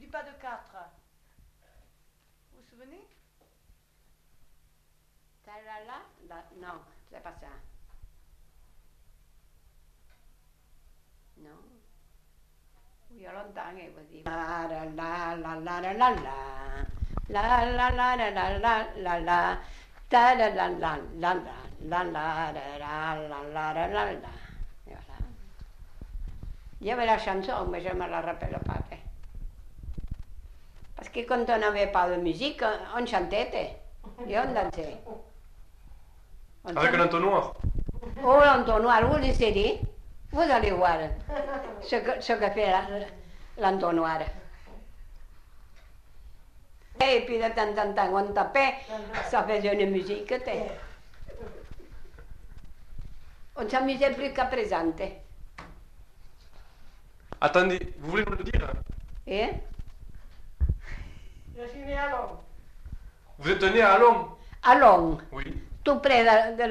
pas de 4. Vous vous souvenez? Non, c'est pas ça. Non. Oui, il y a longtemps, il vous dit. La la la la la la la la la la la la la la la ta la la la la la la la la la la la la. Voilà. Il y avait la chanson, mais je ne me la rappelle pas. Parce que quand on n'avait pas de musique, on chantait et on dansait. Avec un entonnoir. Oh, l'entonnoir, vous l'essayez? Vous allez voir ce que fait l'entonnoir. Et puis de temps en temps, on tapait, ça faisait une musique. On s'amusait plus qu'à présent. Attendez, vous voulez nous le dire? Et? Je suis né à Londres. Vous êtes né à Allons? À Long, Oui. tout près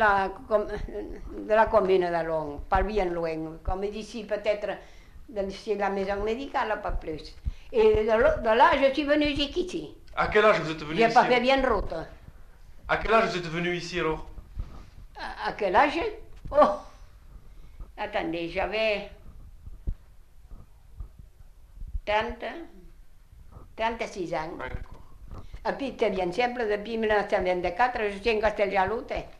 de la commune d'Allons, pas bien loin, comme d'ici peut-être, d'ici la maison médicale, pas plus. Et de là, je suis venue jusqu'ici. À quel âge vous êtes venu J'ai ici? pas fait bien route. À quel âge vous êtes venu ici alors? À quel âge? Oh! Attendez, j'avais 36 ans. Ouais, d'accord. Et puis, c'est bien simple, depuis 1924, je suis en Casteljaloute.